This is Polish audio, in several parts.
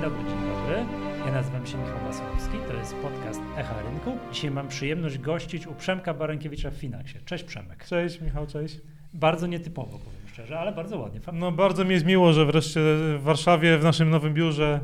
Dzień dobry. Ja nazywam się Michał Masłowski, to jest podcast Echa Rynku. Dzisiaj mam przyjemność gościć u Przemka Barankiewicza w Finaxie. Cześć Przemek. Cześć Michał, cześć. Bardzo nietypowo, powiem szczerze, ale bardzo ładnie. No bardzo mi jest miło, że wreszcie w Warszawie, w naszym nowym biurze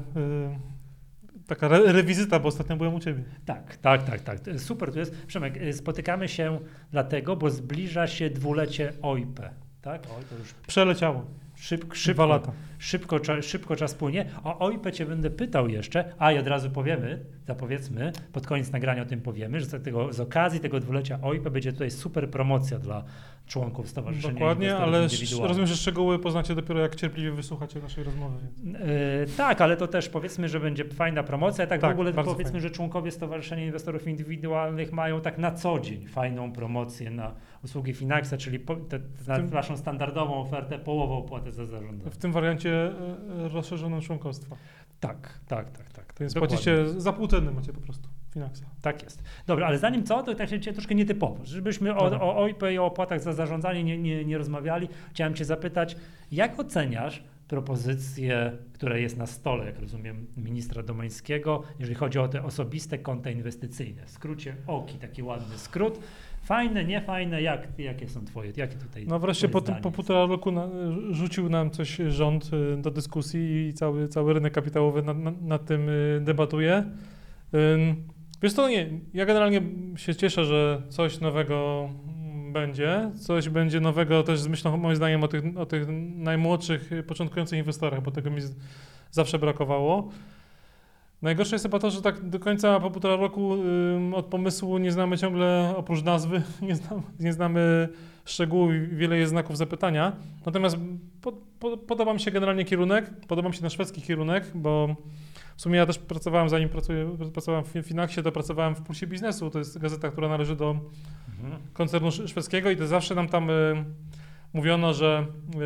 taka rewizyta, bo ostatnio byłem u Ciebie. Tak. Super, tu jest. Przemek, spotykamy się dlatego, bo zbliża się dwulecie OIP. Tak? Oj, to już Przeleciało. 2 lata. Szybko czas płynie. O OIP Cię będę pytał jeszcze, i od razu zapowiedzmy, pod koniec nagrania o tym powiemy, że z okazji tego dwulecia OIP będzie tutaj super promocja dla członków Stowarzyszenia Dokładnie, Inwestorów ale Indywidualnych. rozumiem, że szczegóły poznacie dopiero jak cierpliwie wysłuchacie naszej rozmowy. Tak, ale to też powiedzmy, że będzie fajna promocja. Tak w ogóle to powiedzmy, fajnie. że członkowie Stowarzyszenia Inwestorów Indywidualnych mają tak na co dzień fajną promocję na usługi Finaxa, czyli naszą standardową ofertę, połową opłaty za zarządzanie. W tym wariancie rozszerzoną członkostwa. Tak. Więc Dokładnie. płacicie za pół ceny macie po prostu Finaxa. Tak jest. Dobra, ale zanim co, to tak się troszkę nietypowo, żebyśmy o OIP i o opłatach za zarządzanie nie rozmawiali. Chciałem Cię zapytać, jak oceniasz propozycję, która jest na stole, jak rozumiem, ministra Domańskiego, jeżeli chodzi o te osobiste konta inwestycyjne. W skrócie OKI, taki ładny skrót. Fajne, niefajne, jakie są jakie tutaj No wreszcie po zdanie jest? 1,5 roku rzucił nam coś rząd do dyskusji i cały rynek kapitałowy nad tym debatuje. Wiesz co, ja generalnie się cieszę, że coś nowego będzie. Coś będzie nowego też z myślą moim zdaniem o tych najmłodszych, początkujących inwestorach, bo tego mi zawsze brakowało. Najgorsze jest chyba to, że tak do końca po 1,5 roku od pomysłu nie znamy ciągle, oprócz nazwy, nie znamy szczegółów i wiele jest znaków zapytania. Natomiast podoba mi się generalnie kierunek, podoba mi się na szwedzki kierunek, bo w sumie ja też pracowałem, zanim pracowałem w Finaxie, to pracowałem w Pulsie Biznesu, to jest gazeta, która należy do koncernu szwedzkiego i to zawsze nam tam mówiono, że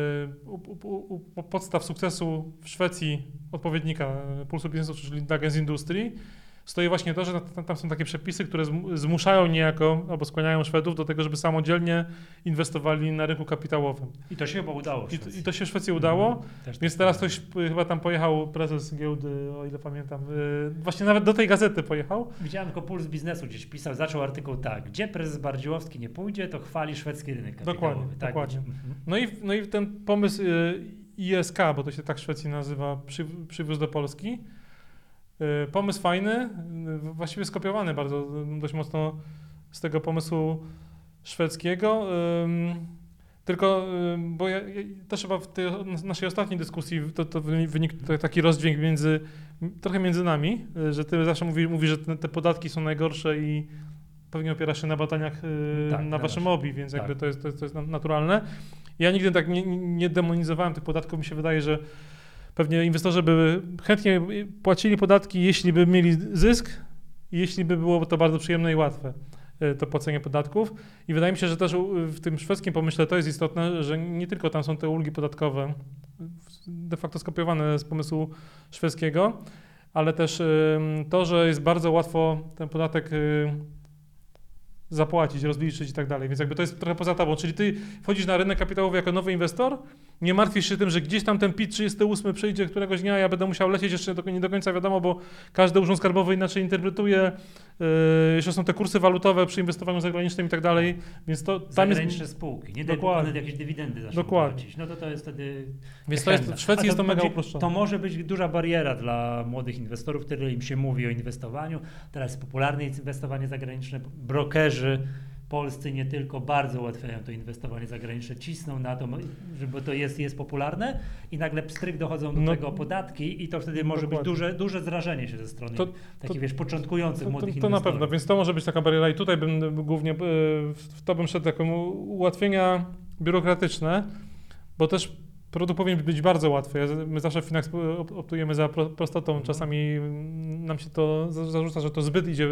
u podstaw sukcesu w Szwecji odpowiednika Pulsu Biznesu, czyli Dagens Industri, stoi właśnie to, że tam są takie przepisy, które zmuszają niejako, albo skłaniają Szwedów do tego, żeby samodzielnie inwestowali na rynku kapitałowym. I to się chyba udało. I to się w Szwecji udało, więc teraz ktoś chyba tam pojechał, prezes giełdy, o ile pamiętam, właśnie nawet do tej gazety pojechał. Widziałem tylko Puls Biznesu gdzieś pisał, zaczął artykuł tak, gdzie prezes Bardziłowski nie pójdzie, to chwali szwedzki rynek kapitałowy. Dokładnie. No i ten pomysł ISK, bo to się tak w Szwecji nazywa, przywóz do Polski. Pomysł fajny, właściwie skopiowany bardzo dość mocno z tego pomysłu szwedzkiego. Tylko, bo ja też chyba w tej naszej ostatniej dyskusji to wynikł taki rozdźwięk trochę między nami, że ty zawsze mówisz, że te podatki są najgorsze i pewnie opierasz się na badaniach na waszym OBI, więc jakby to jest naturalne. Ja nigdy tak nie demonizowałem tych podatków, mi się wydaje, że pewnie inwestorzy by chętnie płacili podatki, jeśli by mieli zysk i jeśli by było to bardzo przyjemne i łatwe, to płacenie podatków. I wydaje mi się, że też w tym szwedzkim pomyśle to jest istotne, że nie tylko tam są te ulgi podatkowe, de facto skopiowane z pomysłu szwedzkiego, ale też to, że jest bardzo łatwo ten podatek zapłacić, rozliczyć i tak dalej. Więc jakby to jest trochę poza tobą. Czyli ty wchodzisz na rynek kapitałowy jako nowy inwestor, nie martwisz się tym, że gdzieś tam ten PIT 38 przyjdzie któregoś dnia, ja będę musiał lecieć, jeszcze nie do końca wiadomo, bo każdy urząd skarbowy inaczej interpretuje. Jeszcze są te kursy walutowe przy inwestowaniu zagranicznym i tak dalej. Więc to tam zagraniczne jest spółki, nie dokładnie. jakieś dywidendy zaczną płacić. No to jest wtedy Więc to jest, w Szwecji jest to mega uproszczone. To może być duża bariera dla młodych inwestorów, tyle im się mówi o inwestowaniu. Teraz jest popularne inwestowanie zagraniczne, brokerzy polscy nie tylko bardzo ułatwiają to inwestowanie zagraniczne, cisną na to, żeby to jest popularne i nagle pstryk dochodzą do tego podatki i to wtedy może być duże zrażenie się ze strony takich początkujących młodych inwestorów. To na pewno, więc to może być taka bariera i tutaj bym głównie w to bym szedł jako ułatwienia biurokratyczne, bo też produkt powinien być bardzo łatwy. My zawsze w Finax optujemy za prostotą, czasami nam się to zarzuca, że to zbyt idzie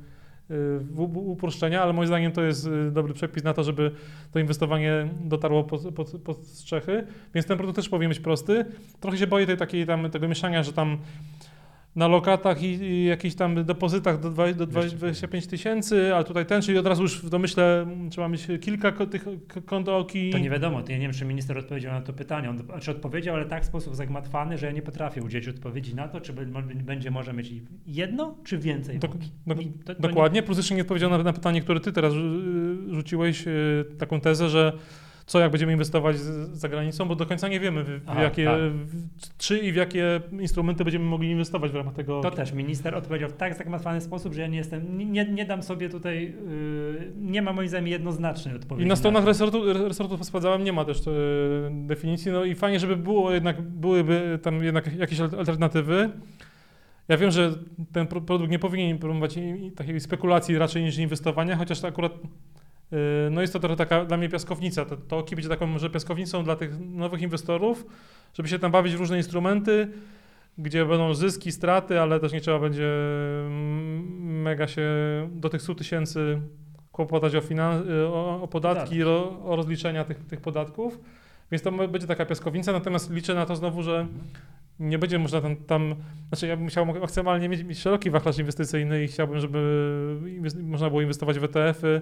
w uproszczenia, ale moim zdaniem to jest dobry przepis na to, żeby to inwestowanie dotarło pod strzechy, więc ten produkt też powinien być prosty. Trochę się boję tego mieszania, że tam na lokatach i jakichś tam depozytach do 25 tysięcy, a tutaj czyli od razu już w domyśle trzeba mieć kilka tych kont OKI. To nie wiadomo, to ja nie wiem, czy minister odpowiedział na to pytanie. Czy odpowiedział, ale tak w sposób zagmatwany, że ja nie potrafię udzielić odpowiedzi na to, czy będzie może mieć jedno, czy więcej OKI. Dokładnie, plus jeszcze nie odpowiedział na pytanie, które ty teraz rzuciłeś, taką tezę, że co jak będziemy inwestować za granicą, bo do końca nie wiemy czy i w jakie instrumenty będziemy mogli inwestować w ramach tego. To też minister odpowiedział w tak zagmatwany sposób, że ja nie dam sobie tutaj, nie ma moim zdaniem jednoznacznej odpowiedzi. I na stronach resortu sprawdzałem, nie ma też definicji, no i fajnie, żeby byłyby tam jednak jakieś alternatywy. Ja wiem, że ten produkt nie powinien promować takiej spekulacji raczej niż inwestowania, chociaż to akurat no jest to trochę taka dla mnie piaskownica. To OKI będzie taką może piaskownicą dla tych nowych inwestorów, żeby się tam bawić w różne instrumenty, gdzie będą zyski, straty, ale też nie trzeba będzie mega się do tych 100 tysięcy kłopotać o podatki, o rozliczenia tych podatków. Więc to będzie taka piaskownica, natomiast liczę na to znowu, że nie będzie można znaczy ja bym chciał maksymalnie mieć szeroki wachlarz inwestycyjny i chciałbym, żeby można było inwestować w ETF-y,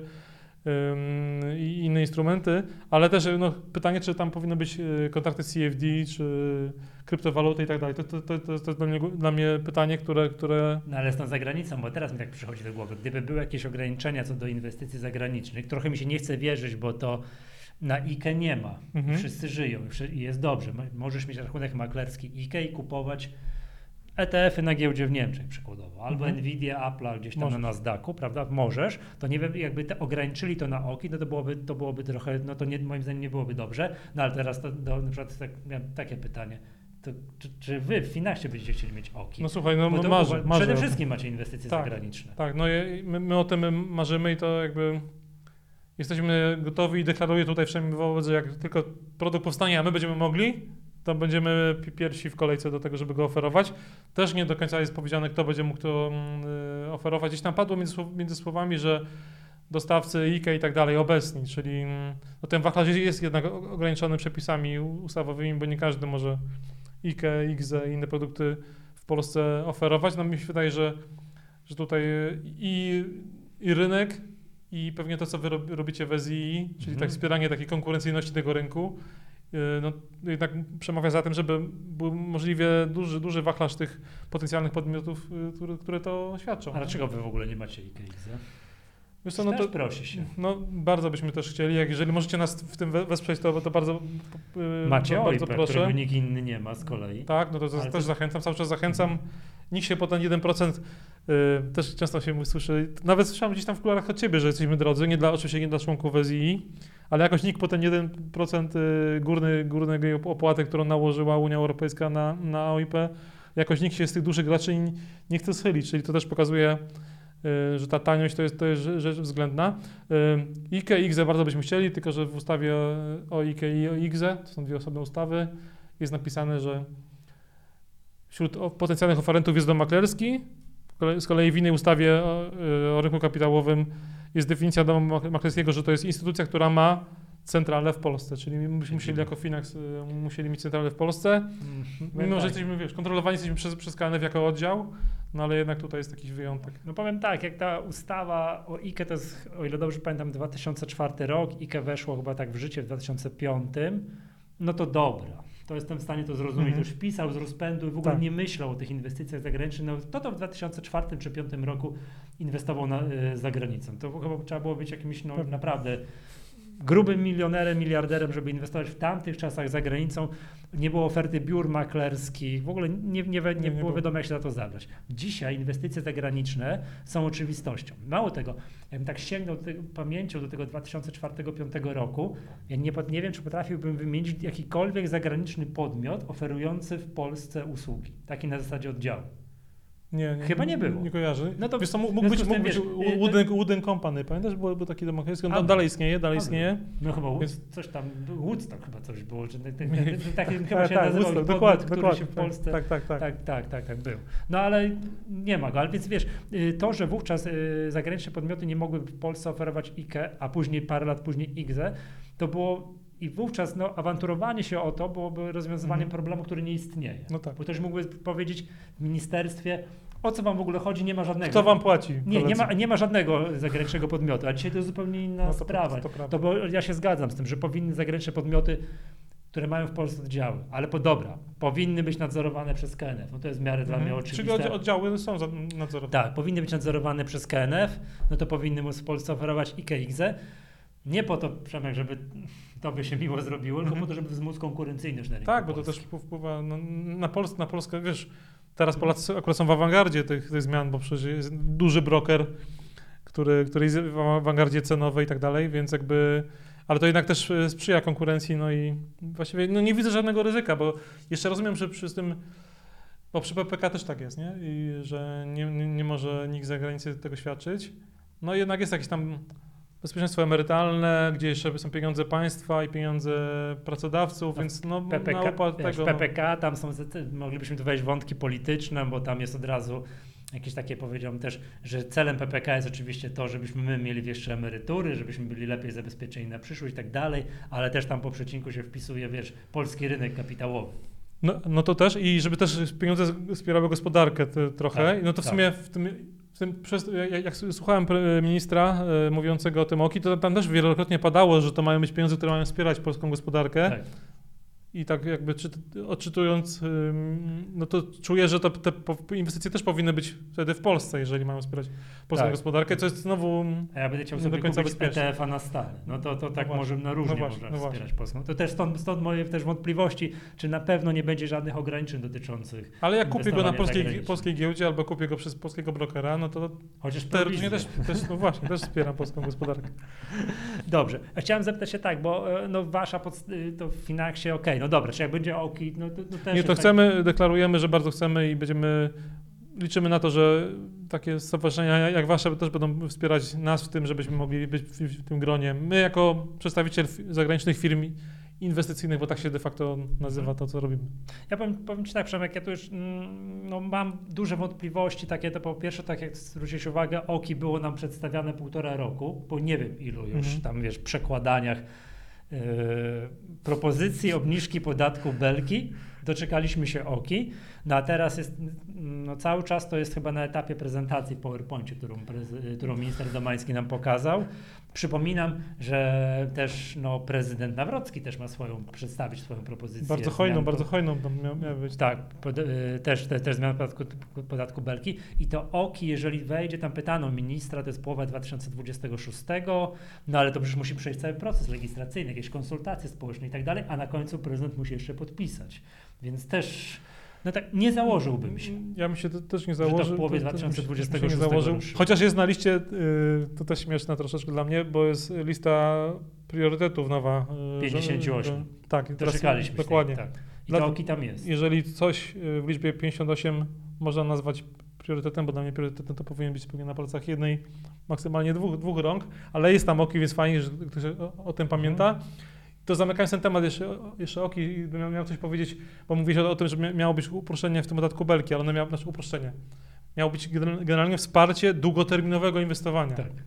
i inne instrumenty, ale też pytanie, czy tam powinny być kontrakty CFD, czy kryptowaluty i tak dalej. To jest dla mnie pytanie, które... No ale są za granicą, bo teraz mi tak przychodzi do głowy. Gdyby były jakieś ograniczenia co do inwestycji zagranicznych, trochę mi się nie chce wierzyć, bo to na IKE nie ma. Wszyscy żyją i jest dobrze. Możesz mieć rachunek maklerski IKE i kupować ETF-y na giełdzie w Niemczech przykładowo, albo Nvidia, Apple'a gdzieś tam na Nasdaqu, prawda? Możesz, to nie wiem, jakby ograniczyli to na OKI, to byłoby trochę, no to moim zdaniem nie byłoby dobrze, no ale teraz na przykład miałem takie pytanie, to czy wy w Finaxie będziecie chcieli mieć OKI? No słuchaj, marzę. Przede wszystkim macie inwestycje zagraniczne. Tak, no my o tym marzymy i to jakby jesteśmy gotowi i deklaruję tutaj wszędzie wobec, że jak tylko produkt powstanie, a my będziemy mogli, to będziemy pierwsi w kolejce do tego, żeby go oferować. Też nie do końca jest powiedziane, kto będzie mógł to oferować. Gdzieś tam padło między słowami, że dostawcy IKE i tak dalej obecni, czyli ten wachlarz jest jednak ograniczony przepisami ustawowymi, bo nie każdy może IKE, IGZE i inne produkty w Polsce oferować. No mi się wydaje, że tutaj i rynek, i pewnie to, co wy robicie w SII, czyli tak wspieranie takiej konkurencyjności tego rynku, no jednak przemawia za tym, żeby był możliwie duży wachlarz tych potencjalnych podmiotów, które to świadczą. A dlaczego wy w ogóle nie macie IKE? Wiesz co, no to prosi się. No bardzo byśmy też chcieli, jeżeli możecie nas w tym wesprzeć, to bardzo macie bardzo proszę. Którego nikt inny nie ma z kolei. Tak, no to też zachęcam, cały czas zachęcam. Nikt się po ten 1%, też często się słyszy, nawet słyszałem gdzieś tam w kularach od ciebie, że jesteśmy drodzy, oczywiście nie dla członków SII, ale jakoś nikt po ten 1% górnej opłaty, którą nałożyła Unia Europejska na OIP, jakoś nikt się z tych dużych graczy nie chce schylić, czyli to też pokazuje, że ta taniość to jest rzecz względna. IKE i IGZE bardzo byśmy chcieli, tylko że w ustawie o IKE i o IGZE, to są dwie osobne ustawy, jest napisane, że wśród potencjalnych oferentów jest dom maklerski. Z kolei w innej ustawie o rynku kapitałowym jest definicja domu maklerskiego, że to jest instytucja, która ma centralę w Polsce, czyli my byśmy musieli jako Finax mieć centralę w Polsce. Mimo, że jesteśmy, kontrolowani jesteśmy przez KNF jako oddział, no ale jednak tutaj jest jakiś wyjątek. No powiem tak, jak ta ustawa o IKE, to jest, o ile dobrze pamiętam, 2004 rok, IKE weszło chyba tak w życie w 2005, no to dobra. To jestem w stanie to zrozumieć. To już pisał z rozpędu i w ogóle nie myślał o tych inwestycjach zagranicznych. No, to w 2004 czy 2005 roku inwestował za granicą. To chyba trzeba było być jakimś naprawdę grubym milionerem, miliarderem, żeby inwestować w tamtych czasach za granicą. Nie było oferty biur maklerskich, w ogóle nie było wiadomo, jak się za to zabrać. Dzisiaj inwestycje zagraniczne są oczywistością. Mało tego, jakbym tak sięgnął pamięcią do tego 2004-2005 roku, ja nie wiem, czy potrafiłbym wymienić jakikolwiek zagraniczny podmiot oferujący w Polsce usługi, taki na zasadzie oddziału. Chyba nie było. Nie kojarzy. No to wiesz co, mógł być Wooden Company, pamiętasz? Był taki dom maklerski, on dalej istnieje. No chyba coś tam, Woodstock chyba coś było, czy taki chyba się nazywał podmiot, który się w Polsce... Tak, był. No ale nie ma go, ale więc wiesz, to, że wówczas zagraniczne podmioty nie mogły w Polsce oferować IKE, a później, parę lat później IGZE, to było I wówczas awanturowanie się o to byłoby rozwiązywaniem problemu, który nie istnieje. No tak. Bo ktoś mógłby powiedzieć w ministerstwie, o co wam w ogóle chodzi, nie ma żadnego. Kto wam płaci? Nie ma żadnego zagranicznego podmiotu, a dzisiaj to jest zupełnie inna sprawa. To Bo ja się zgadzam z tym, że powinny zagraniczne podmioty, które mają w Polsce oddziały, ale powinny być nadzorowane przez KNF. No to jest w miarę dla mnie oczywiste. Czyli oddziały są nadzorowane. Tak, powinny być nadzorowane przez KNF, no to powinny móc w Polsce oferować i KXE. Nie po to, Przemek, żeby to by się miło zrobiło, tylko po to, żeby wzmóc konkurencyjność na rynku Tak, bo to też wpływa na Polskę, wiesz, teraz Polacy akurat są w awangardzie tych zmian, bo przecież jest duży broker, który jest w awangardzie cenowej i tak dalej, więc jakby, ale to jednak też sprzyja konkurencji, no i właściwie nie widzę żadnego ryzyka, bo jeszcze rozumiem, że bo przy PPK też tak jest, nie? I że nie może nikt z zagranicy tego świadczyć. No jednak jest jakieś tam bezpieczeństwo emerytalne, gdzie jeszcze są pieniądze państwa i pieniądze pracodawców, więc PPK, na opłat tego... PPK, tam są, moglibyśmy tu wejść w wątki polityczne, bo tam jest od razu jakieś takie, powiedziałbym też, że celem PPK jest oczywiście to, żebyśmy my mieli większe emerytury, żebyśmy byli lepiej zabezpieczeni na przyszłość i tak dalej, ale też tam po przecinku się wpisuje, polski rynek kapitałowy. No to też i żeby też pieniądze wspierały gospodarkę trochę, tak, no to w sumie jak słuchałem ministra mówiącego o tym OKI, to tam też wielokrotnie padało, że to mają być pieniądze, które mają wspierać polską gospodarkę. Tak. I tak jakby odczytując, no to czuję, że te inwestycje też powinny być wtedy w Polsce, jeżeli mają wspierać polską gospodarkę, co jest znowu a ja będę chciał sobie kupić ETF-a na stale. No to tak może na różnie można wspierać Polską. To też stąd moje też wątpliwości, czy na pewno nie będzie żadnych ograniczeń dotyczących. Ale jak kupię go na polskiej giełdzie albo kupię go przez polskiego brokera, no to chociaż teoretycznie też wspieram polską gospodarkę. Dobrze. A chciałem zapytać się tak, bo wasza to w Finaxie no dobra, czy jak będzie OKI, no to też... Nie, to chcemy, deklarujemy, że bardzo chcemy i liczymy na to, że takie stowarzyszenia jak wasze też będą wspierać nas w tym, żebyśmy mogli być w tym gronie. My jako przedstawiciel zagranicznych firm inwestycyjnych, bo tak się de facto nazywa to, co robimy. Ja powiem ci tak, Przemek, ja tu już mam duże wątpliwości, takie to po pierwsze, tak jak zwróciłeś uwagę, OKI było nam przedstawiane 1,5 roku, po nie wiem ilu już tam, przekładaniach propozycji obniżki podatku Belki, doczekaliśmy się OKI, no a teraz jest, cały czas to jest chyba na etapie prezentacji w PowerPoincie, którą minister Domański nam pokazał. Przypominam, że też prezydent Nawrocki też ma przedstawić swoją propozycję. Bardzo hojną tam miała być. Tak, też zmian podatku Belki i to OKI, jeżeli wejdzie, tam pytano ministra, to jest połowa 2026, no ale to przecież musi przejść cały proces legislacyjny, jakieś konsultacje społeczne i tak dalej, a na końcu prezydent musi jeszcze podpisać. Więc też tak nie założyłbym się. Ja bym się też nie założył. Że to w połowie 2026 roku. Chociaż jest na liście, to też śmieszne troszeczkę dla mnie, bo jest lista priorytetów nowa. 58. Tak, doczekaliśmy. Dokładnie. Tak. I to OKI tam jest. Jeżeli coś w liczbie 58 można nazwać priorytetem, bo dla mnie priorytetem to powinien być spełniony na palcach jednej, maksymalnie dwóch rąk, ale jest tam OKI, więc fajnie, że ktoś o tym pamięta. To zamykając ten temat jeszcze OKI, miał coś powiedzieć, bo mówiłeś o tym, że miało być uproszczenie w tym podatku Belki, ale ono miało uproszczenie. Miało być generalnie wsparcie długoterminowego inwestowania. Tak.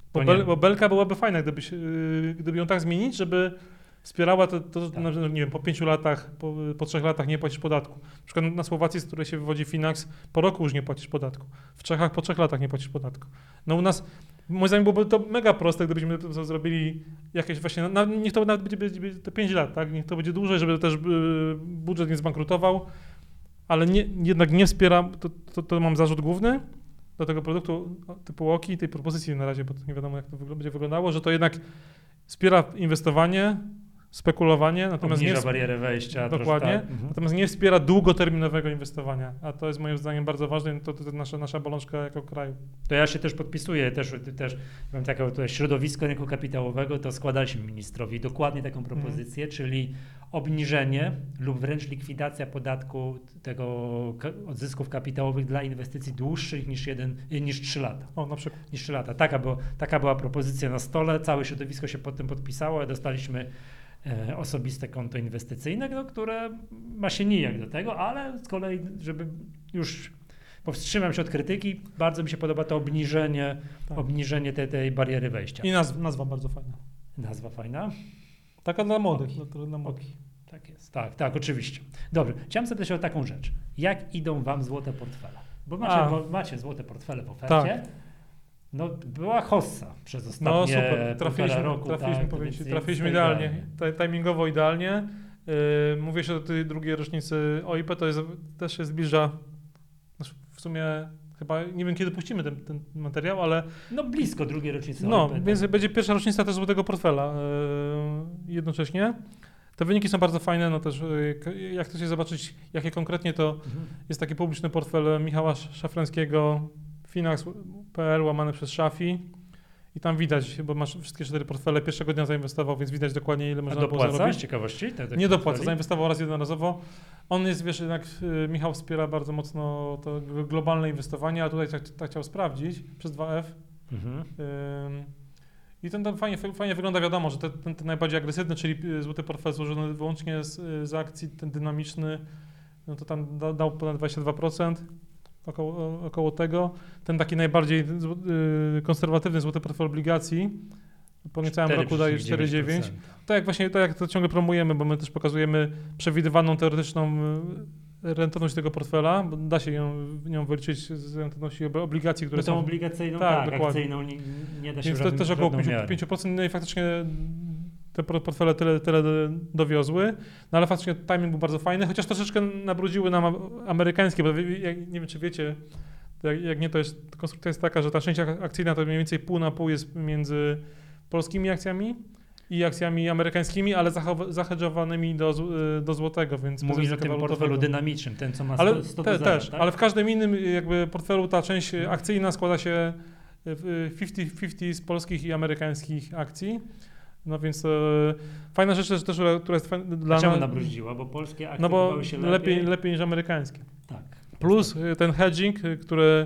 Bo Belka byłaby fajna, gdyby ją tak zmienić, żeby wspierała to nie wiem, po 5 latach, po 3 latach nie płacisz podatku. Na przykład na Słowacji, z której się wywodzi Finax, po roku już nie płacisz podatku. W Czechach po 3 latach nie płacisz podatku. No u nas, moim zdaniem, byłoby to mega proste, gdybyśmy to zrobili jakieś właśnie, niech to nawet będzie te 5 lat, tak? Niech to będzie dłużej, żeby też budżet nie zbankrutował, ale jednak nie wspiera, to mam zarzut główny do tego produktu typu OKI, tej propozycji na razie, bo nie wiadomo jak to będzie wyglądało, że to jednak wspiera inwestowanie, spekulowanie, natomiast obniża barierę wejścia. Dokładnie, natomiast nie wspiera długoterminowego inwestowania, a to jest moim zdaniem bardzo ważne i to jest nasza bolączka jako kraju. To ja się też podpisuję, też mam takie tutaj środowisko rynku kapitałowego, to składaliśmy ministrowi dokładnie taką propozycję, czyli obniżenie lub wręcz likwidacja podatku tego odzysków kapitałowych dla inwestycji dłuższych niż 3 lata. O, na przykład. Niż 3 lata. Taka była propozycja na stole, całe środowisko się pod tym podpisało, dostaliśmy osobiste konto inwestycyjne, które ma się nijak do tego, ale z kolei, żeby już powstrzymam się od krytyki, bardzo mi się podoba to obniżenie tej bariery wejścia. I nazwa bardzo fajna. Nazwa fajna? Taka dla młodych. Oki. Dla młodych. Oki. Tak jest. Tak, oczywiście. Dobrze. Chciałem zapytać o taką rzecz. Jak idą wam złote portfele? Bo macie złote portfele w ofercie. Tak. No, była hossa przez ostatnie półtora roku. Trafiliśmy idealnie. Timingowo idealnie. Mówię się o tej drugiej rocznicy OIP, to też się zbliża. W sumie chyba nie wiem, kiedy puścimy ten materiał, ale... No blisko drugiej rocznicy OIP. tak. Więc będzie pierwsza rocznica też złotego portfela jednocześnie. Te wyniki są bardzo fajne, no też jak chcecie zobaczyć, jakie konkretnie to jest taki publiczny portfel Michała Szafrańskiego, Finax.pl łamane przez Szafi i tam widać, bo masz wszystkie 4 portfele, pierwszego dnia zainwestował, więc widać dokładnie ile można było zarobić. Z ciekawości? Nie dopłaca, zainwestował raz jednorazowo. On jest, wiesz, jednak Michał wspiera bardzo mocno to globalne inwestowanie, a tutaj tak chciał sprawdzić przez 2F. I ten fajnie wygląda, wiadomo, że ten najbardziej agresywny, czyli złoty portfel złożony wyłącznie z akcji, ten dynamiczny, no to tam dał ponad 22%, około tego. Ten taki najbardziej konserwatywny złoty portfel obligacji po niecałym roku daje 4,9%. To jak to ciągle promujemy, bo my też pokazujemy przewidywaną teoretyczną rentowność tego portfela, bo da się nią wyliczyć z rentowności obligacji, które są... obligacyjną, dokładnie. akcyjną nie da się. Więc to też około 5%, no i faktycznie te portfele tyle dowiozły, no ale faktycznie timing był bardzo fajny, chociaż troszeczkę nabrudziły nam amerykańskie, bo nie wiem, czy wiecie, jak nie, konstrukcja jest taka, że ta część akcyjna to mniej więcej pół na pół jest między polskimi akcjami i akcjami amerykańskimi, ale zahedżowanymi do złotego, więc mówisz o tym portfelu dynamicznym, ten co ma 100 do 0, też, tak? ale w każdym innym jakby portfelu ta część akcyjna składa się 50-50 z polskich i amerykańskich akcji. No więc fajna rzecz też, która jest dla nas... Czemu nabrudziła? Bo polskie akcje kupowały się lepiej niż amerykańskie. Tak. Plus ten hedging, który...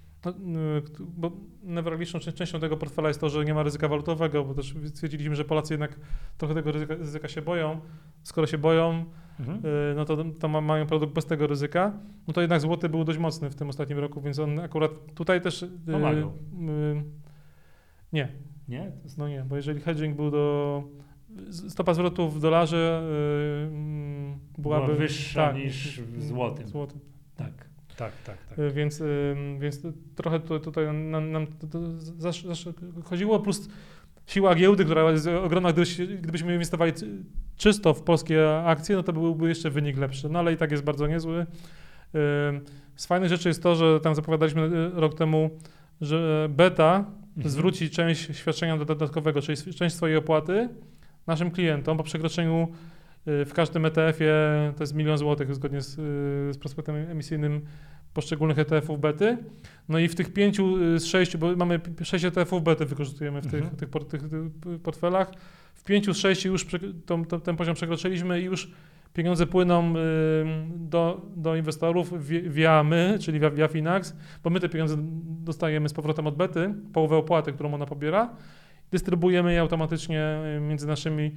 bo newralgiczną częścią tego portfela jest to, że nie ma ryzyka walutowego, bo też stwierdziliśmy, że Polacy jednak trochę tego ryzyka się boją. Skoro się boją, no to mają produkt bez tego ryzyka. No to jednak złoty był dość mocny w tym ostatnim roku, więc on akurat tutaj też... Pomagał. Nie. Nie? No nie, bo jeżeli hedging był stopa zwrotu w dolarze byłaby wyższa niż w złotym. Tak. Więc trochę tutaj nam chodziło, plus siła giełdy, która jest ogromna, gdybyśmy inwestowali czysto w polskie akcje, no to byłby jeszcze wynik lepszy, no ale i tak jest bardzo niezły. Z fajnych rzeczy jest to, że tam zapowiadaliśmy rok temu, że beta zwróci część świadczenia dodatkowego, czyli część swojej opłaty naszym klientom po przekroczeniu w każdym ETF-ie, to jest 1 000 000 złotych zgodnie z prospektem emisyjnym poszczególnych ETF-ów bety. No i w tych 5 z 6, bo mamy 6 ETF-ów bety wykorzystujemy w tych portfelach, w 5 z 6 już ten poziom przekroczyliśmy i już pieniądze płyną do inwestorów via my, czyli via Finax, bo my te pieniądze dostajemy z powrotem od bety, połowę opłaty, którą ona pobiera, dystrybuujemy je automatycznie między naszymi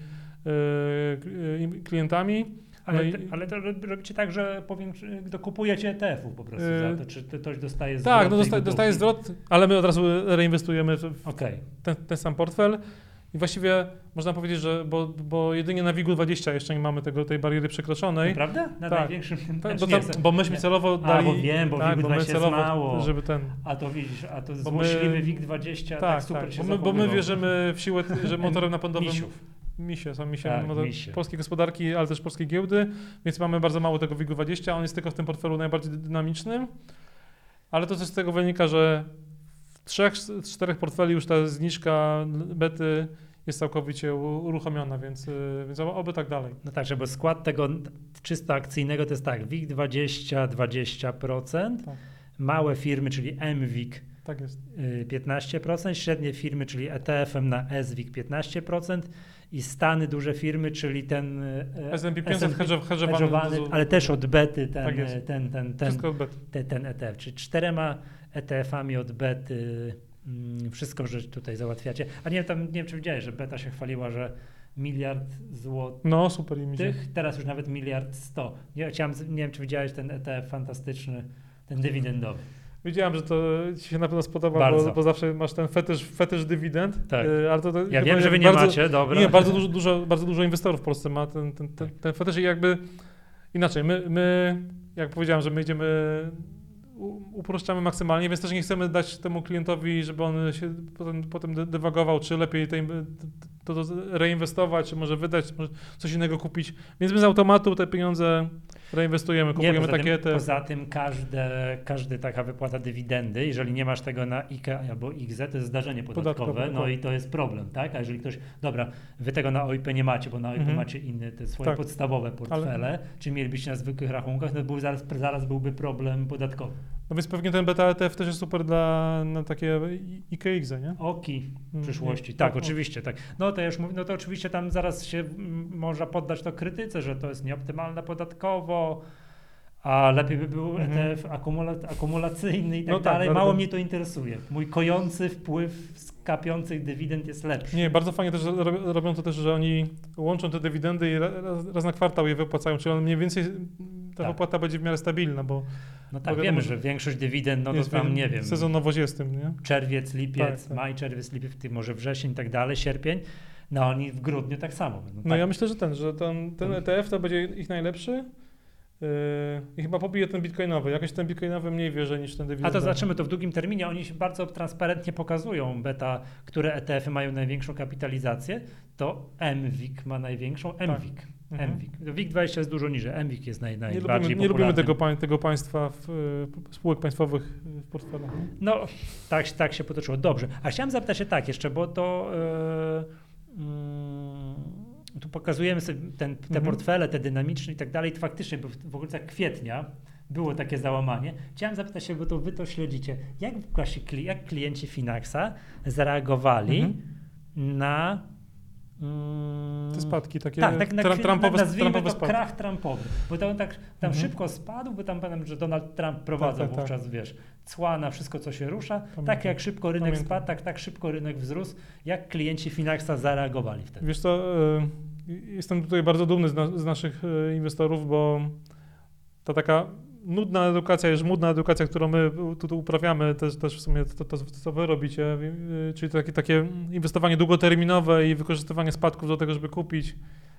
klientami. Ale to robicie tak, że dokupujecie ETF-ów po prostu za to, czy ktoś dostaje zwrot? Tak, no dostaje zwrot, ale my od razu reinwestujemy w ten sam portfel. I właściwie można powiedzieć, że bo jedynie na WIG-20 jeszcze nie mamy tej bariery przekroczonej. Prawda? Na największym... Bo myśmy celowo dali... bo wiem, bo WIG-20 jest mało. Żeby A to widzisz, złośliwy WIG-20 tak super się bo my wierzymy w siłę, że motorem napędowym... Misie. Polskiej gospodarki, ale też polskiej giełdy, więc mamy bardzo mało tego WIG-20, on jest tylko w tym portfelu najbardziej dynamicznym, ale to też z tego wynika, że w 3 z 4 portfeli już ta zniżka bety jest całkowicie uruchomiona, więc oby tak dalej. No tak, bo skład tego czysto akcyjnego to jest tak, WIG-20 20%, małe firmy, czyli MWIG tak jest. 15%, średnie firmy, czyli ETF-em na SWIG 15%, i Stany, duże firmy, czyli ten S&P 500 hedżowany, ale też od bety ten ETF, czyli 4 ETF-ami od bety wszystko, że tutaj załatwiacie. A nie wiem, czy widziałeś, że beta się chwaliła, że 1 miliard złotych. No super im idzie. Teraz już nawet 1 100 000 000. Nie wiem, czy widziałeś ten ETF fantastyczny, ten dywidendowy. Wiedziałem, że to ci się na pewno spodoba, Bardzo. bo zawsze masz ten fetysz dywidend. Tak. Ale to Ja chyba wiem, że wy nie bardzo, macie, dobra. Nie, bardzo dużo inwestorów w Polsce ma ten fetysz i jakby inaczej. My, jak powiedziałem, że my idziemy, uproszczamy maksymalnie, więc też nie chcemy dać temu klientowi, żeby on się potem dywagował, czy lepiej to reinwestować, czy może wydać, może coś innego kupić. Więc my z automatu te pieniądze reinwestujemy, kupujemy takie ETF. Poza tym każdy taka wypłata dywidendy, jeżeli nie masz tego na IKE albo IGZE, to jest zdarzenie podatkowe, no i to jest problem, tak? A jeżeli ktoś, dobra, wy tego na OIP nie macie, bo na OIP macie inne te swoje podstawowe portfele, czy mielibyście na zwykłych rachunkach, no to zaraz byłby problem podatkowy. No więc pewnie ten beta ETF też jest super na takie IKE-IGZE, nie? Oki w przyszłości. Tak, oczywiście, tak. No to już mówię, no to oczywiście tam zaraz się można poddać to krytyce, że to jest nieoptymalne podatkowo, a lepiej by był ETF akumulacyjny i tak dalej. Mało mnie to interesuje. Mój kojący wpływ z kapiących dywidend jest lepszy. Nie, bardzo fajnie też robią to też, że oni łączą te dywidendy i raz na kwartał je wypłacają, czyli on mniej więcej ta wypłata będzie w miarę stabilna, bo no tak, wiemy, że większość dywidend, no to tam nie wiem. Sezonowość jest tym, nie? Czerwiec, lipiec, maj, czerwiec, lipiec, może wrzesień i tak dalej, sierpień. No oni w grudniu tak samo. No, tak. Ja myślę, że ten ETF to będzie ich najlepszy. I chyba pobije ten bitcoinowy. Jakoś ten bitcoinowy mniej wierzę niż ten dywidendowy. A to zobaczymy to w długim terminie. Oni się bardzo transparentnie pokazują, które ETF-y mają największą kapitalizację. To MWIG ma największą. MWIG. WIG20 jest dużo niżej. MWIG jest najbardziej popularny. Nie lubimy tego państwa, spółek państwowych w portfelach. No, tak się potoczyło. Dobrze. A chciałem zapytać się tak jeszcze, bo to... tu pokazujemy sobie te portfele, te dynamiczne i tak dalej. Faktycznie w okolicach kwietnia było takie załamanie. Chciałem zapytać się, bo to wy to śledzicie. Jak klienci Finaxa zareagowali na te spadki, takie Trumpowe spadki. Krach Trumpowy. Bo tam szybko spadł, bo tam pamiętam, że Donald Trump prowadzał wówczas, wiesz, cła na wszystko, co się rusza. Tak jak szybko rynek spadł, tak szybko rynek wzrósł. Jak klienci Finaxa zareagowali wtedy? Wiesz co, jestem tutaj bardzo dumny z naszych inwestorów, bo ta taka nudna edukacja, już młodna edukacja, którą my tu uprawiamy, też w sumie to co wy robicie, czyli takie inwestowanie długoterminowe i wykorzystywanie spadków do tego, żeby kupić,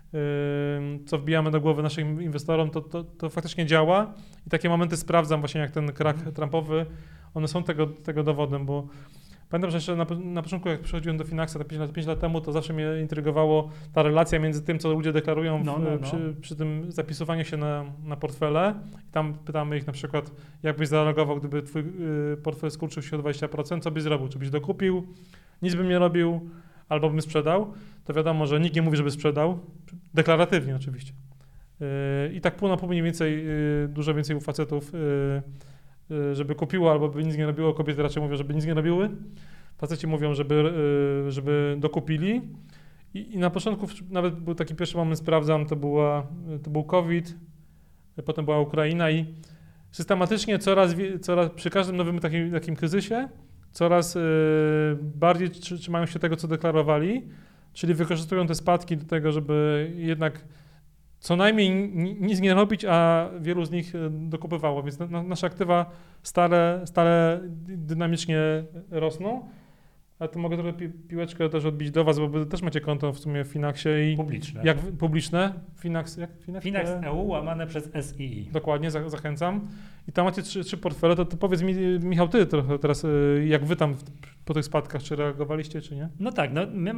co wbijamy do głowy naszym inwestorom, to faktycznie działa i takie momenty sprawdzam właśnie jak ten krach Trumpowy, one są tego dowodem, bo pamiętam, że jeszcze na początku, jak przychodziłem do Finaxa 5 lat temu, to zawsze mnie intrygowało ta relacja między tym, co ludzie deklarują przy tym zapisywaniu się na portfele. I tam pytamy ich na przykład, jak byś zareagował, gdyby twój portfel skurczył się o 20%, co byś zrobił? Czy byś dokupił? Nic bym nie robił, albo bym sprzedał. To wiadomo, że nikt nie mówi, żeby sprzedał. Deklaratywnie oczywiście. I tak pół na pół mniej więcej, dużo więcej u facetów żeby kupiło albo by nic nie robiło, kobiety raczej mówią, żeby nic nie robiły. Faceci mówią, żeby dokupili. I na początku nawet był taki pierwszy moment, sprawdzam, to był COVID, potem była Ukraina i systematycznie coraz przy każdym nowym takim kryzysie coraz bardziej trzymają się tego, co deklarowali, czyli wykorzystują te spadki do tego, żeby jednak co najmniej nic nie robić, a wielu z nich dokupywało, więc nasze aktywa stale dynamicznie rosną. Ale to mogę trochę piłeczkę też odbić do was, bo wy też macie konto w sumie w Finaxie i publiczne. Publiczne. Finax EU łamane przez SII. Dokładnie, zachęcam. I tam macie trzy portfele, to powiedz mi, Michał, ty trochę teraz, jak wy tam po tych spadkach, czy reagowaliście, czy nie? No tak,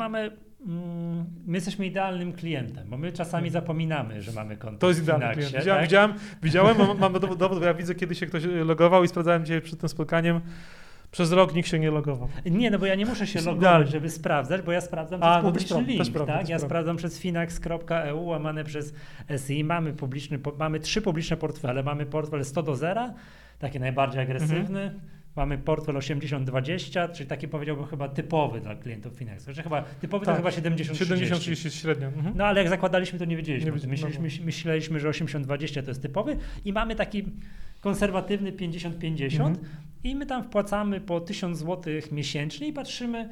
my jesteśmy idealnym klientem, bo my czasami zapominamy, że mamy konto. To jest idealny klient. Widziałem, mam dowód, bo ja widzę, kiedy się ktoś logował i sprawdzałem dzisiaj przed tym spotkaniem. Przez rok nikt się nie logował. Nie, no bo ja nie muszę się logować, żeby sprawdzać, bo ja sprawdzam przez publiczny link. Ja sprawdzam przez finax.eu łamane przez SI. Mamy 3 publiczne portfele. Mamy portfel 100:0, taki najbardziej agresywny. Mamy portfel 80-20, czyli taki powiedziałbym chyba typowy dla klientów Finaxa. Znaczy typowy to chyba 70-30. 70-30 średnio. No ale jak zakładaliśmy, to nie wiedzieliśmy. Myśleliśmy, że 80-20 to jest typowy i mamy taki konserwatywny 50-50. i my tam wpłacamy po 1000 zł miesięcznie i patrzymy,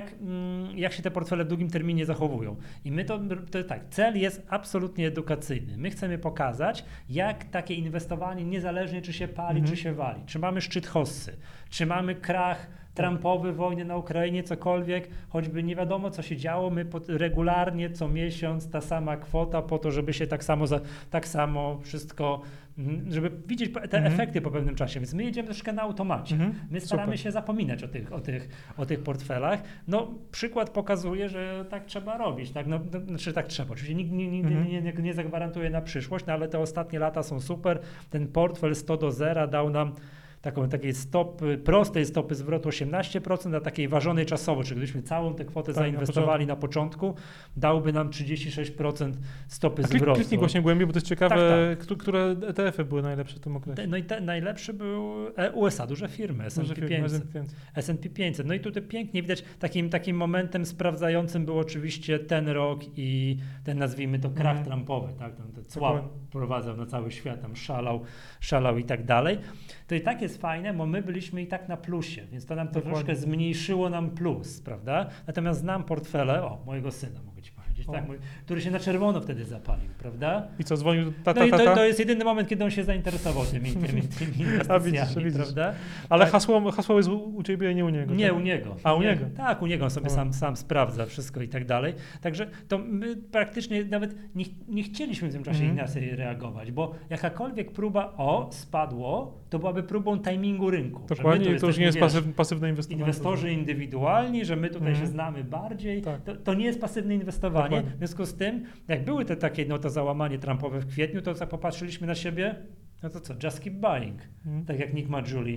jak się te portfele w długim terminie zachowują. I my to tak, cel jest absolutnie edukacyjny. My chcemy pokazać, jak takie inwestowanie, niezależnie czy się pali, czy się wali, czy mamy szczyt hossy, czy mamy krach Trumpowy, wojny na Ukrainie, cokolwiek, choćby nie wiadomo, co się działo, my regularnie co miesiąc ta sama kwota po to, żeby się tak samo wszystko, żeby widzieć te efekty po pewnym czasie, więc my jedziemy troszkę na automacie. My staramy się zapominać o tych portfelach. No, przykład pokazuje, że tak trzeba robić, tak? No, znaczy tak trzeba. Oczywiście nikt nigdy nie zagwarantuje na przyszłość, no, ale te ostatnie lata są super. Ten portfel 100-0 dał nam takiej prostej stopy zwrotu 18%, a takiej ważonej czasowo, czyli gdybyśmy całą tę kwotę zainwestowali na początku, dałby nam 36% stopy zwrotu. Kliknij właśnie głębiej, bo to jest ciekawe, które ETF-y były najlepsze w tym okresie. No i najlepszy był USA, duże firmy, S&P 500. S&P 500. No i tutaj pięknie widać, takim momentem sprawdzającym był oczywiście ten rok i ten, nazwijmy to, krach Trumpowy, tak? Tam te cła prowadzał na cały świat, tam szalał i tak dalej. To i tak jest fajne, bo my byliśmy i tak na plusie, więc to nam troszkę zmniejszyło nam plus, prawda? Natomiast znam portfele, mojego syna, mogę ci powiedzieć, tak, który się na czerwono wtedy zapalił, prawda? I co, dzwonił tata? No i to jest jedyny moment, kiedy on się zainteresował tymi inwestycjami, prawda? Ale hasło jest u ciebie, nie u niego. Nie, tak? u niego. A, u niego? Tak, u niego on sobie sam sprawdza wszystko i tak dalej. Także to my praktycznie nawet nie chcieliśmy w tym czasie inaczej reagować, bo jakakolwiek próba spadło, to byłaby próbą timingu rynku. Dokładnie, to już nie jest pasywne inwestowanie. Inwestorzy indywidualni, że my tutaj się znamy bardziej, tak. to nie jest pasywne inwestowanie. Dokładnie. W związku z tym, jak były to załamanie Trumpowe w kwietniu, to tak popatrzyliśmy na siebie, no to co, just keep buying, tak jak Nick ma Julie.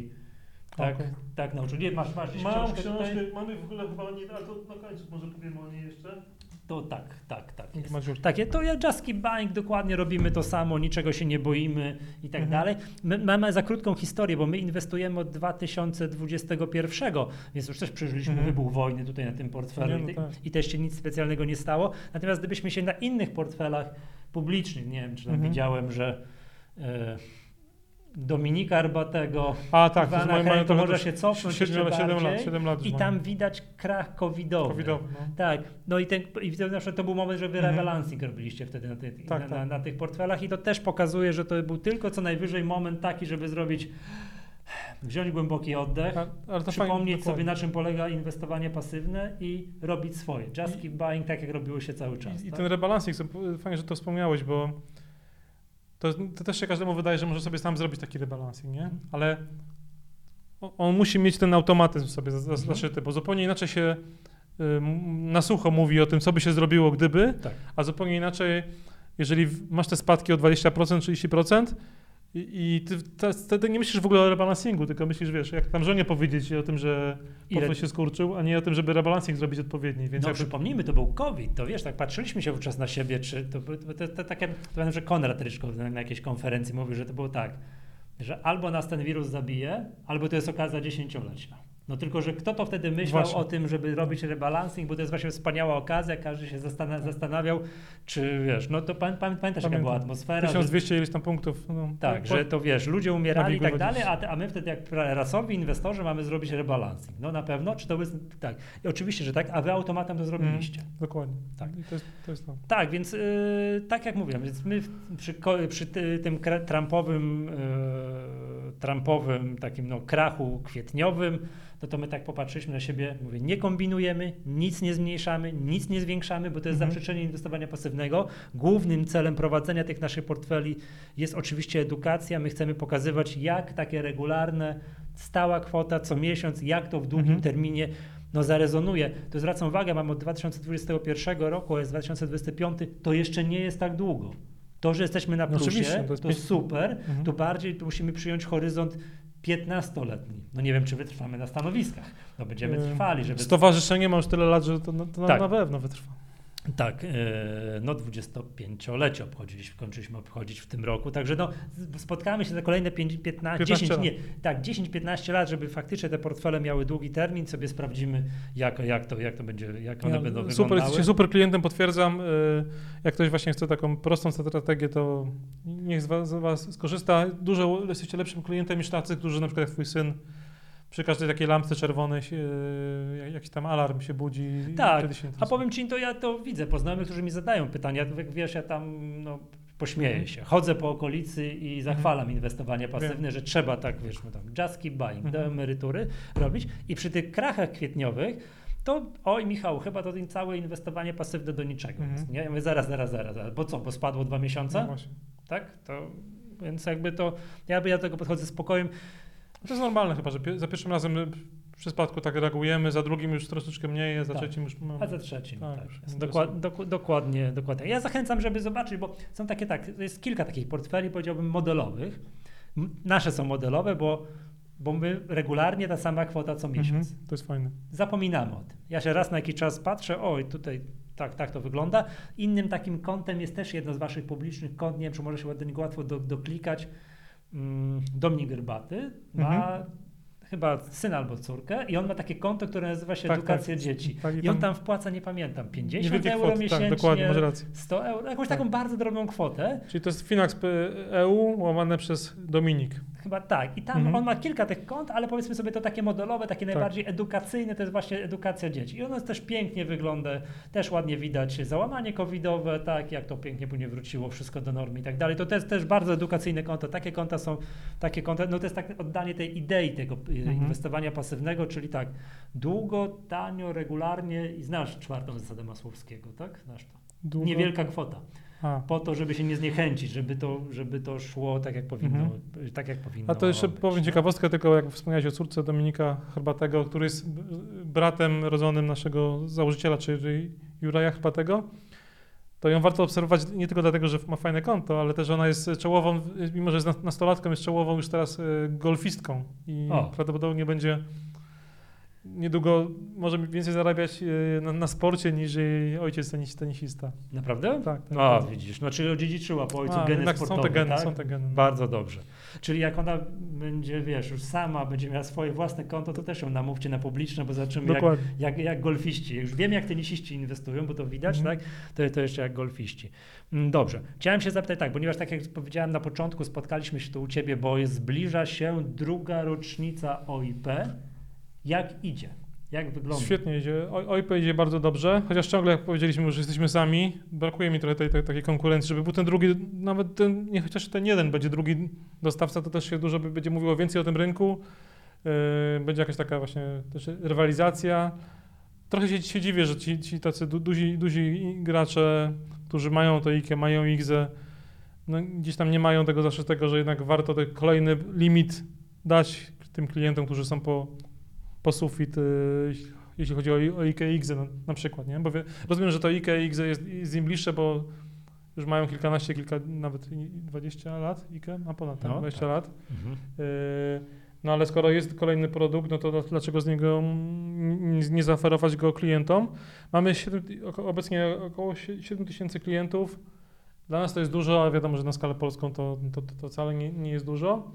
Tak nauczyli. Masz Mam książkę tutaj? mamy w ogóle chyba nie, ale to na końcu może powiemy o niej jeszcze. To tak. Jest. Takie, to jak Just Keep Buying dokładnie robimy to samo, niczego się nie boimy i tak dalej. My mamy za krótką historię, bo my inwestujemy od 2021, więc już też przeżyliśmy wybuch wojny tutaj na tym portfelu i też się nic specjalnego nie stało. Natomiast gdybyśmy się na innych portfelach publicznych, nie wiem, czy tam widziałem, że Dominika Arbatego, to może się cofnąć 7 lat i tam widać krach covidowy. Tak, no i na przykład to był moment, że wy rebalancing robiliście wtedy na tych portfelach i to też pokazuje, że to był tylko co najwyżej moment taki, żeby wziąć głęboki oddech, przypomnieć sobie, na czym polega inwestowanie pasywne i robić swoje. Just keep buying, tak jak robiło się cały czas. I ten rebalancing, fajnie, że to wspomniałeś, bo to też się każdemu wydaje, że może sobie sam zrobić taki rebalancing, nie? Ale on musi mieć ten automatyzm sobie zaszyty, bo zupełnie inaczej się na sucho mówi o tym, co by się zrobiło, gdyby, a zupełnie inaczej, jeżeli masz te spadki o 20%, 30%, i ty wtedy nie myślisz w ogóle o rebalansingu, tylko myślisz, wiesz, jak tam żonie powiedzieć o tym, że portfel się skurczył, a nie o tym, żeby rebalansing zrobić odpowiedni. Więc przypomnijmy, to był COVID, to wiesz, tak patrzyliśmy się wówczas na siebie, czy to takie, pamiętam, że Konrad Ryszko na jakiejś konferencji mówił, że to było tak, że albo nas ten wirus zabije, albo to jest okazja dziesięciolecia. No tylko, że kto to wtedy myślał o tym, żeby robić rebalancing, bo to jest właśnie wspaniała okazja, każdy się zastanawiał, czy wiesz, no to pamiętasz jaka była atmosfera. 1200 ileś tam punktów. Że to wiesz, ludzie umierali i tak dalej, a my wtedy jak rasowi inwestorzy mamy zrobić rebalancing. No na pewno, czy to jest, tak. I oczywiście, że tak, a wy automatem to zrobiliście. Dokładnie. Tak. I to jest to. Tak, więc tak jak mówiłem, więc my przy tym Trumpowym takim krachu kwietniowym, to my tak popatrzyliśmy na siebie, mówię, nie kombinujemy, nic nie zmniejszamy, nic nie zwiększamy, bo to jest zaprzeczenie inwestowania pasywnego. Głównym celem prowadzenia tych naszych portfeli jest oczywiście edukacja. My chcemy pokazywać, jak takie regularne, stała kwota co miesiąc, jak to w długim terminie zarezonuje. To zwracam uwagę, mamy od 2021 roku, a jest 2025, to jeszcze nie jest tak długo. To, że jesteśmy na plusie, to jest super, to bardziej musimy przyjąć horyzont 15-letni. No nie wiem, czy wytrwamy na stanowiskach. No będziemy trwali, żeby... Stowarzyszenie ma już tyle lat, że to na pewno wytrwa. Tak, 25-lecie kończyliśmy obchodzić w tym roku, także spotkamy się za kolejne 10-15 lat, żeby faktycznie te portfele miały długi termin, sobie sprawdzimy, jak to będzie, jak one będą wyglądały. Jesteście super klientem, potwierdzam. Jak ktoś właśnie chce taką prostą strategię, to niech z was skorzysta. Dużo jesteście lepszym klientem niż tacy, którzy na przykład jak twój syn przy każdej takiej lampce czerwonej jakiś tam alarm się budzi. Tak, Wtedy się a powiem ci, to ja to widzę po znajomych, którzy mi zadają pytania, jak wiesz, ja tam pośmieję się, chodzę po okolicy i zachwalam inwestowanie pasywne, że trzeba tak, wiesz, tam just keep buying, do emerytury robić i przy tych krachach kwietniowych to, oj Michał, chyba to całe inwestowanie pasywne do niczego jest, nie? Ja mówię, zaraz, bo co, bo spadło 2 miesiące? No właśnie. Tak? To, więc jakby to, ja do tego podchodzę z spokojem. To jest normalne chyba, że za pierwszym razem przy spadku tak reagujemy, za drugim już troszeczkę mniej, a za trzecim już... A za trzecim, tak. Dokładnie. Dokładnie. Ja zachęcam, żeby zobaczyć, bo są takie, jest kilka takich portfeli, powiedziałbym, modelowych. Nasze są modelowe, bo my regularnie ta sama kwota co miesiąc. To jest fajne. Zapominamy o tym. Ja się raz na jakiś czas patrzę, oj, tutaj tak to wygląda. Innym takim kontem jest też jedno z waszych publicznych kont, nie wiem, czy może się do niego łatwo doklikać. Dominik Rbaty ma chyba syna albo córkę i on ma takie konto, które nazywa się Edukacja Dzieci. I on tam wpłaca, nie pamiętam, 50 euro miesięcznie, dokładnie, masz rację. 100 euro, jakąś taką bardzo drobną kwotę. Czyli to jest Finax.eu łamane przez Dominik. Chyba tak. I tam on ma kilka tych kont, ale powiedzmy sobie to takie modelowe, takie najbardziej edukacyjne, to jest właśnie edukacja dzieci. I ono też pięknie wygląda, też ładnie widać załamanie covidowe, tak, jak to pięknie później wróciło wszystko do normy i tak dalej. To też bardzo edukacyjne konto. Takie konta są, no to jest tak oddanie tej idei tego inwestowania pasywnego, czyli tak, długo, tanio, regularnie i znasz 4. zasadę Masłowskiego, tak? Znasz to. Długo. Niewielka kwota. Po to, żeby się nie zniechęcić, żeby to szło tak, jak powinno. A to jeszcze powiem ciekawostkę, tylko jak wspomniałeś o córce Dominika Herbatego, który jest bratem rodzonym naszego założyciela, czyli Juraja Herbatego, to ją warto obserwować nie tylko dlatego, że ma fajne konto, ale też ona jest czołową, mimo że jest nastolatką, jest czołową już teraz golfistką i prawdopodobnie będzie niedługo może więcej zarabiać na sporcie niż jej ojciec tenisista. Naprawdę? Tak. Widzisz, czyli odziedziczyła po ojcu geny sportowe, są te geny. Bardzo dobrze. Czyli jak ona będzie, wiesz, już sama będzie miała swoje własne konto, to też ją namówcie na publiczne, bo zobaczymy jak golfiści. Już wiem, jak tenisiści inwestują, bo to widać, tak? To jeszcze jak golfiści. Dobrze. Chciałem się zapytać tak, ponieważ tak jak powiedziałem na początku, spotkaliśmy się tu u ciebie, bo zbliża się 2. rocznica OIP. Jak idzie? Jak wygląda? Świetnie idzie. OIP idzie bardzo dobrze, chociaż ciągle, jak powiedzieliśmy, że jesteśmy sami, brakuje mi trochę takiej konkurencji, żeby był ten drugi, nawet chociaż ten jeden będzie drugi dostawca, to też się dużo będzie mówiło więcej o tym rynku. Będzie jakaś taka właśnie też rywalizacja. Trochę się dziwię, że ci tacy duzi gracze, którzy mają to IKE, mają IGZE, no gdzieś tam nie mają tego zawsze tego, że jednak warto ten kolejny limit dać tym klientom, którzy są po sufit, jeśli chodzi o IKE i IGZE na przykład, nie? Bo rozumiem, że to IKE i IGZE jest im bliższe, bo już mają kilkanaście, nawet 20 lat IKE, ma ponad 20 lat. No ale skoro jest kolejny produkt, no to dlaczego z niego nie zaoferować go klientom? Mamy obecnie około 7 000 klientów. Dla nas to jest dużo, a wiadomo, że na skalę polską to wcale nie jest dużo.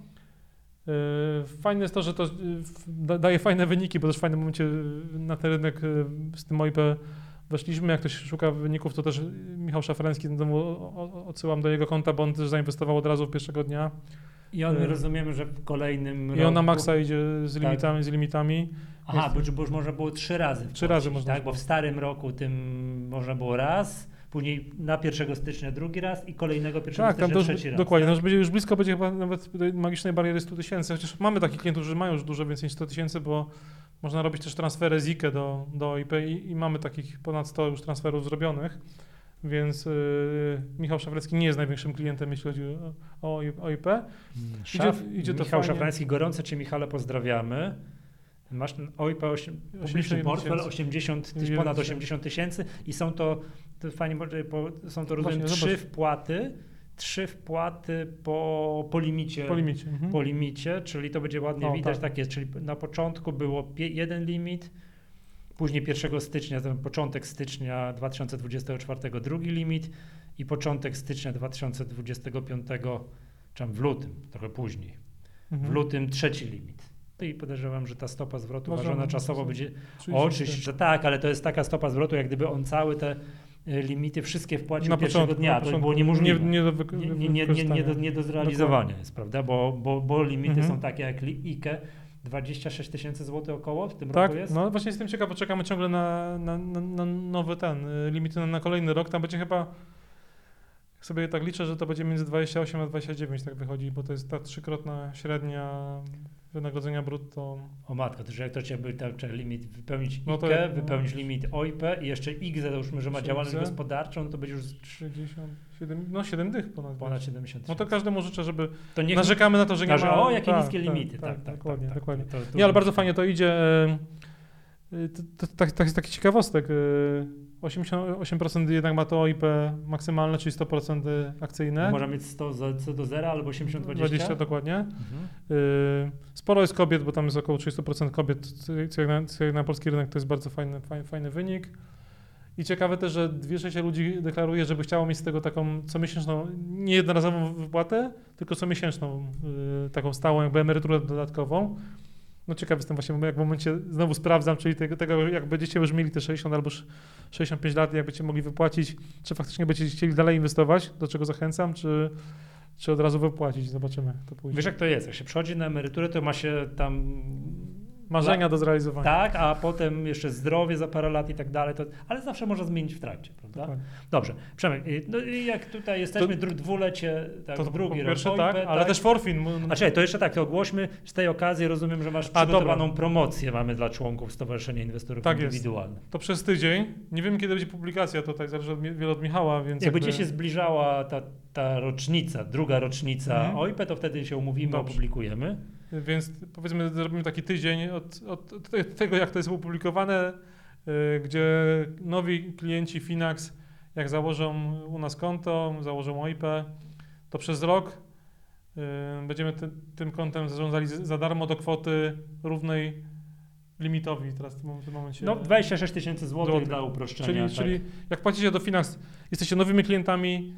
Fajne jest to, że to daje fajne wyniki, bo też w fajnym momencie na ten rynek z tym OIP weszliśmy. Jak ktoś szuka wyników, to też Michał Szafrański, odsyłam do jego konta, bo on też zainwestował od razu pierwszego dnia. I on rozumiemy, że w kolejnym roku... I on na maksa idzie z limitami. Aha, bo już można było 3 razy wpłacić, 3 razy można. Tak, bo w starym roku tym można było raz, później na 1 stycznia drugi raz i kolejnego 1 stycznia trzeci raz. Dokładnie, tak? no już blisko będzie chyba nawet magicznej bariery 100 000, chociaż mamy takich klientów, którzy mają już dużo więcej niż 100 000, bo można robić też transfery z IKE do OIP i mamy takich ponad 100 już transferów zrobionych, więc Michał Szafrański nie jest największym klientem, jeśli chodzi o OIP. Idzie to Michał Szafrański, gorąco Cię, Michale, pozdrawiamy. Masz OIP, publiczny portfel, ponad 80 000 i są to fajnie, są to rozumiem, 3 wpłaty po limicie. Po limicie, czyli to będzie ładnie widać, tak jest, czyli na początku było jeden limit, później 1 stycznia, początek stycznia 2024 drugi limit i początek stycznia 2025, czy w lutym, trochę później, w lutym 3 limit. I podejrzewam, że ta stopa zwrotu ważona czasowo będzie... Oczywiście, że tak, ale to jest taka stopa zwrotu, jak gdyby on całe te limity wszystkie wpłacił pierwszego dnia. To było niemożliwe. Nie do zrealizowania jest, prawda? Bo limity są takie jak IKE 26 tysięcy złotych około w tym Tak, roku jest? no właśnie jestem ciekaw, bo czekamy ciągle na nowy limity na kolejny rok. Tam będzie chyba, sobie tak liczę, że to będzie między 28 a 29, tak wychodzi, bo to jest ta trzykrotna średnia wynagrodzenia brutto. O matko, to że jak to trzeba by trzeba limit wypełnić No to IKE, jak- wypełnić limit OIP i jeszcze IGZE, załóżmy, że ma Czy działalność IGZE? gospodarczą, no to będzie już 67, no 7 dych ponad. ponad 70 No to tysięcy. każdemu życzę, żeby To niech narzekamy na to, że nie że ma... o, jakie tak, niskie tak, limity. Tak, dokładnie, tak. dokładnie. To Nie, dużo ale bardzo myślę. fajnie to idzie. Tak jest taki ciekawostek. 88% jednak ma to OIP maksymalne, czyli 100% akcyjne. Można mieć 100 co do 0 albo 80-20? 20 dokładnie. Mhm. Sporo jest kobiet, bo tam jest około 30% kobiet, co jak na polski rynek to jest bardzo fajny wynik. I ciekawe też, że 2/3 ludzi deklaruje, żeby chciało mieć z tego taką comiesięczną, nie jednorazową wypłatę, tylko comiesięczną, taką stałą jakby emeryturę dodatkową. No ciekawy jestem właśnie, bo jak w momencie znowu sprawdzam, czyli tego jak będziecie już mieli te 60 albo 65 lat, jak będziecie mogli wypłacić, czy faktycznie będziecie chcieli dalej inwestować, do czego zachęcam, czy od razu wypłacić, zobaczymy, to pójdzie. Wiesz jak to jest, jak się przychodzi na emeryturę, to ma się tam Marzenia do zrealizowania. tak, a potem jeszcze zdrowie za parę lat i tak dalej, ale zawsze można zmienić w trakcie, prawda? Dokładnie. Dobrze, Przemek, no i jak tutaj jesteśmy, dwulecie, tak, To drugi po rok pierwsze OIP, tak, ale też forfin. A czekaj, to jeszcze tak, to ogłośmy z tej okazji, rozumiem, że masz przygotowaną promocję mamy dla członków Stowarzyszenia Inwestorów Tak jest. Indywidualnych. To przez tydzień. Nie wiem, kiedy będzie publikacja, to tak zależy wiele od Michała, więc Jak będzie się zbliżała ta rocznica, druga rocznica OIP, to wtedy się umówimy, Dobrze. opublikujemy. Więc powiedzmy, zrobimy taki tydzień od tego, jak to jest opublikowane, gdzie nowi klienci Finax, jak założą u nas konto, założą OIP, to przez rok będziemy tym kontem zarządzali za darmo do kwoty równej limitowi teraz w tym momencie. No 26 tysięcy złotych Złotych. dla uproszczenia. Czyli jak płacicie do Finax, jesteście nowymi klientami,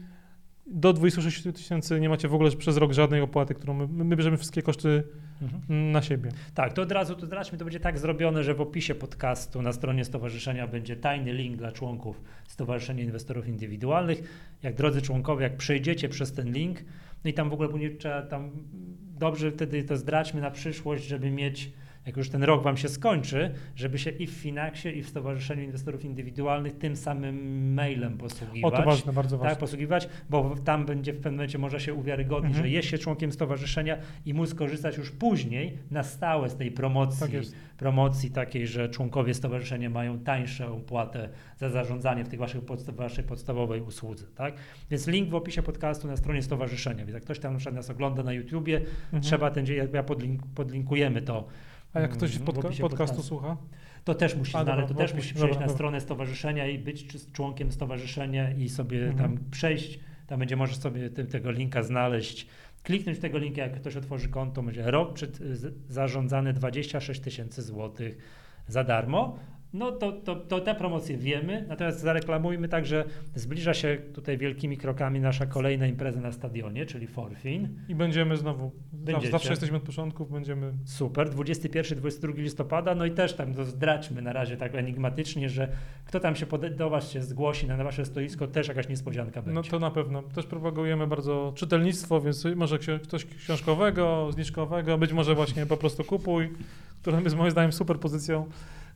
do 26 tysięcy nie macie w ogóle przez rok żadnej opłaty, którą my bierzemy wszystkie koszty na siebie. Tak, to od razu to zdradźmy, to będzie tak zrobione, że w opisie podcastu na stronie stowarzyszenia będzie tajny link dla członków Stowarzyszenia Inwestorów Indywidualnych. Jak drodzy członkowie, jak przejdziecie przez ten link, no i tam w ogóle później trzeba tam dobrze wtedy to zdradźmy na przyszłość, żeby mieć, jak już ten rok wam się skończy, żeby się i w Finaxie, i w Stowarzyszeniu Inwestorów Indywidualnych tym samym mailem posługiwać. O, to ważne, bardzo ważne. Tak, posługiwać, bo tam będzie w pewnym momencie można się uwiarygodnić, że jest się członkiem stowarzyszenia i móc korzystać już później na stałe z tej promocji, promocji takiej, że członkowie stowarzyszenia mają tańszą opłatę za zarządzanie w tej waszej podstawowej usłudze. Tak? Więc link w opisie podcastu na stronie stowarzyszenia. Więc jak ktoś tam na przykład nas ogląda na YouTubie, trzeba podlinkujemy to. A jak ktoś podcastu słucha? To też musi znaleźć, to też musi przejść na dobra. stronę stowarzyszenia i być członkiem stowarzyszenia i sobie tam przejść. Tam będzie może sobie tego linka znaleźć. Kliknąć w tego linka, jak ktoś otworzy konto, będzie rok zarządzany 26 tysięcy złotych za darmo. No to te promocje wiemy, natomiast zareklamujmy tak, że zbliża się tutaj wielkimi krokami nasza kolejna impreza na stadionie, czyli Forfin. I będziemy znowu, Będziecie. zawsze jesteśmy od początków, będziemy... Super, 21-22 listopada, no i też tam zdradźmy na razie tak enigmatycznie, że kto tam się do was się zgłosi na wasze stoisko, też jakaś niespodzianka będzie. No to na pewno. Też propagujemy bardzo czytelnictwo, więc może coś książkowego, zniżkowego, być może właśnie po prostu kupuj, która jest moim zdaniem super pozycją.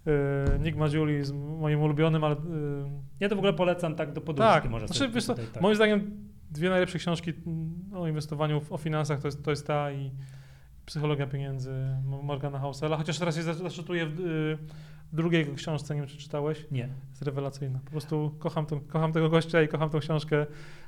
Nick Maggiulli jest moim ulubionym, ale... Ja to w ogóle polecam tak do poduszki. Tak, może znaczy, sobie wiesz co, tutaj, tak. moim zdaniem dwie najlepsze książki o inwestowaniu, o finansach to jest ta i Psychologia pieniędzy Morgana Housela, chociaż teraz się zaczytuję w drugiej jego książce, nie wiem czy czytałeś? Nie. Jest rewelacyjna. Po prostu kocham tego gościa i kocham tą książkę.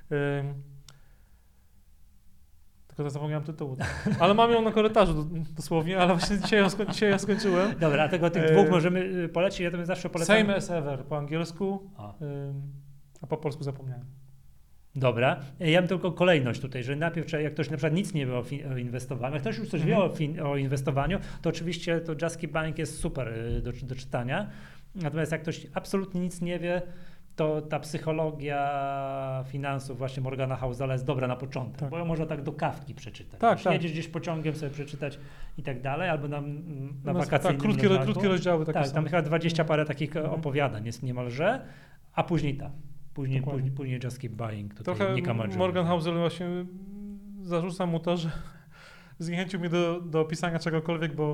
Tylko zapomniałem tytułu. Ale mam ją na korytarzu dosłownie, ale właśnie dzisiaj ja skończyłem. Dobra, a tego tych dwóch możemy polecić, ja to zawsze polecam. Same as ever po angielsku, a po polsku zapomniałem. Dobra, ja mam tylko kolejność tutaj, że najpierw jak ktoś na przykład nic nie wie o inwestowaniu, jak ktoś już coś wie o inwestowaniu, to oczywiście to Just Keep Buying jest super do czytania, natomiast jak ktoś absolutnie nic nie wie, to ta psychologia finansów właśnie Morgana Housela jest dobra na początek, tak. Bo ją można tak do kawki przeczytać. Tak. Jedziesz gdzieś pociągiem sobie przeczytać i tak dalej, albo na wakacyjnym krótkie rozdziały takie tak, są. tam chyba 20 parę takich opowiadań jest niemalże, a później Później Just Keep Buying. Trochę Morgan Housel właśnie zarzucam mu to, że zniechęcił mnie do pisania czegokolwiek, bo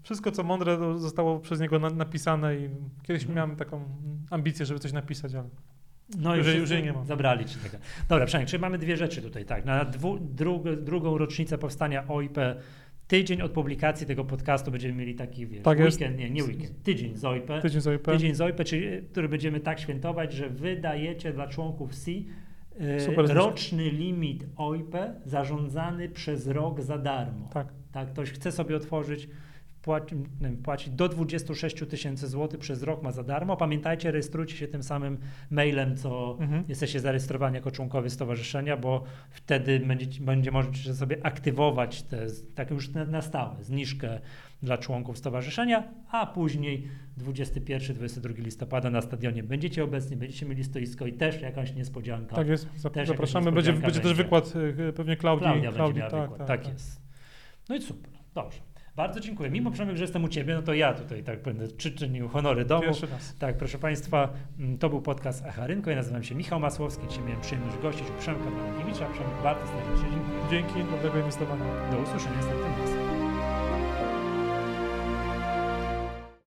wszystko co mądre to zostało przez niego napisane i kiedyś miałem taką ambicję, żeby coś napisać, ale No już jej nie ma. Zabrali ci tego. Dobra, Przemek, czyli mamy dwie rzeczy tutaj, tak. Na drugą rocznicę powstania OIP, tydzień od publikacji tego podcastu będziemy mieli taki, wiesz, Tak jest. weekend, nie weekend, tydzień z OIP. Tydzień z OIP, czyli, który będziemy tak świętować, że wydajecie dla członków SI Super roczny limit OIP zarządzany przez rok za darmo. Tak. Ktoś chce sobie otworzyć, płaci do 26 000 złotych przez rok, ma za darmo. Pamiętajcie, rejestrujcie się tym samym mailem, co jesteście zarejestrowani jako członkowie stowarzyszenia, bo wtedy będzie możecie sobie aktywować tak już na stałe zniżkę dla członków stowarzyszenia, a później 21-22 listopada na stadionie będziecie obecni, będziecie mieli stoisko i też jakąś niespodzianka. Tak jest, Też zapraszamy. Będzie też wykład pewnie Klaudii. Będzie miała wykład. Tak jest. No i super, dobrze. Bardzo dziękuję. Mimo, Przemek, że jestem u Ciebie, no to ja tutaj tak będę czynił honory domu. Pierwszy raz. Tak, proszę Państwa, to był podcast Echa Rynku. Ja nazywam się Michał Masłowski. Dzisiaj miałem przyjemność gościć u Przemka Barankiewicza. Przemek, bardzo serdecznie dziękuję. Dzięki, dobrego inwestowania. Do usłyszenia następnym razem.